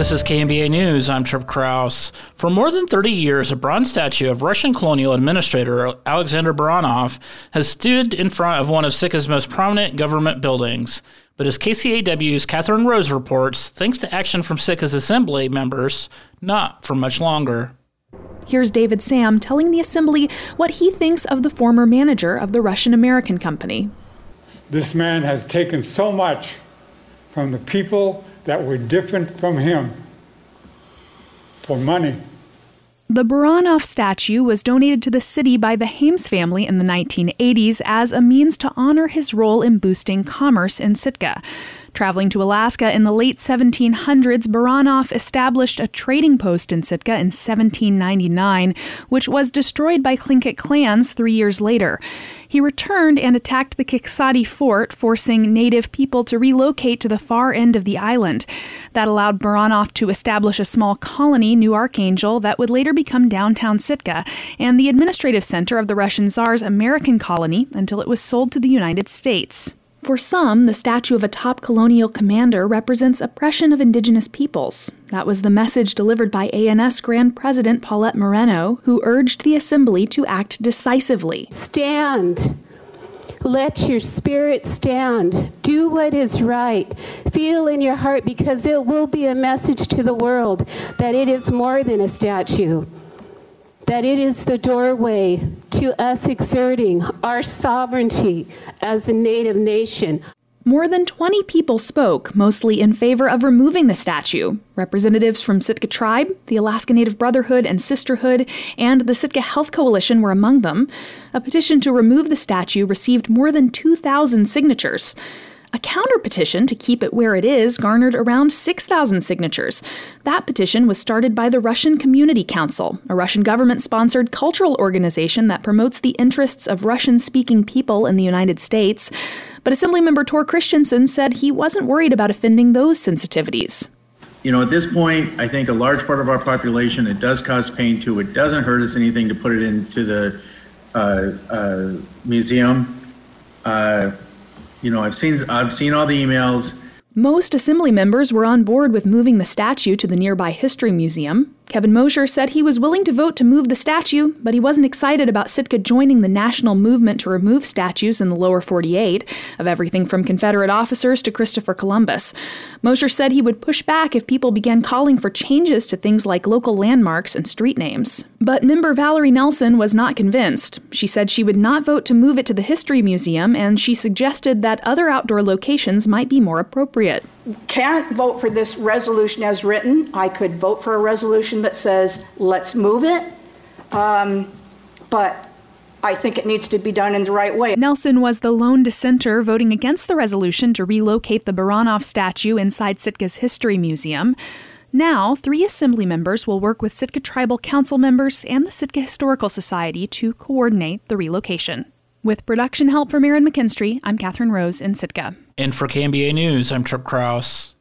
This is KMBA News. I'm Trip Krause. For more than 30 years, a bronze statue of Russian colonial administrator Alexander Baranov has stood in front of one of Sitka's most prominent government buildings. But as KCAW's Catherine Rose reports, thanks to action from Sitka's assembly members, not for much longer. Here's David Sam telling the assembly what he thinks of the former manager of the Russian-American company. This man has taken so much from the people that were different from him for money. The Baranov statue was donated to the city by the Hames family in the 1980s as a means to honor his role in boosting commerce in Sitka. Traveling to Alaska in the late 1700s, Baranov established a trading post in Sitka in 1799, which was destroyed by Tlingit clans 3 years later. He returned and attacked the Kiksadi fort, forcing native people to relocate to the far end of the island. That allowed Baranov to establish a small colony, New Archangel, that would later become downtown Sitka and the administrative center of the Russian Tsar's American colony until it was sold to the United States. For some, the statue of a top colonial commander represents oppression of indigenous peoples. That was the message delivered by ANS Grand President Paulette Moreno, who urged the assembly to act decisively. Stand. Let your spirit stand. Do what is right. Feel in your heart, because it will be a message to the world that it is more than a statue, that it is the doorway to us exerting our sovereignty as a Native nation. More than 20 people spoke, mostly in favor of removing the statue. Representatives from Sitka Tribe, the Alaska Native Brotherhood and Sisterhood, and the Sitka Health Coalition were among them. A petition to remove the statue received more than 2,000 signatures. A counter-petition to keep it where it is garnered around 6,000 signatures. That petition was started by the Russian Community Council, a Russian government-sponsored cultural organization that promotes the interests of Russian-speaking people in the United States. But Assemblymember Tor Christensen said he wasn't worried about offending those sensitivities. You know, at this point, I think a large part of our population, it does cause pain to. It doesn't hurt us anything to put it into the museum. I've seen all the emails. Most assembly members were on board with moving the statue to the nearby History Museum. Kevin Mosher said he was willing to vote to move the statue, but he wasn't excited about Sitka joining the national movement to remove statues in the lower 48, of everything from Confederate officers to Christopher Columbus. Mosher said he would push back if people began calling for changes to things like local landmarks and street names. But member Valerie Nelson was not convinced. She said she would not vote to move it to the History Museum, and she suggested that other outdoor locations might be more appropriate. Can't vote for this resolution as written. I could vote for a resolution that says, let's move it. But I think it needs to be done in the right way. Nelson was the lone dissenter voting against the resolution to relocate the Baranov statue inside Sitka's History Museum. Now, 3 assembly members will work with Sitka Tribal Council members and the Sitka Historical Society to coordinate the relocation. With production help from Aaron McKinstry, I'm Catherine Rose in Sitka. And for KMBA News, I'm Trip Krause.